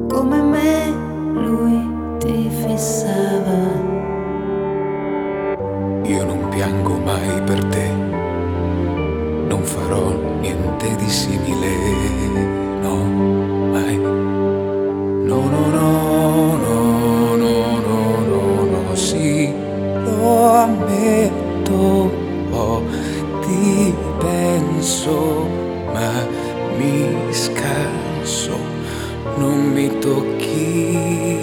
come me lui ti fissava. Io non piango mai per te, non farò niente di simile, no, mai. No, no, no, no, no, no, no, no, sì, lo ammetto, ti penso, ma mi scanso, non mi tocchi.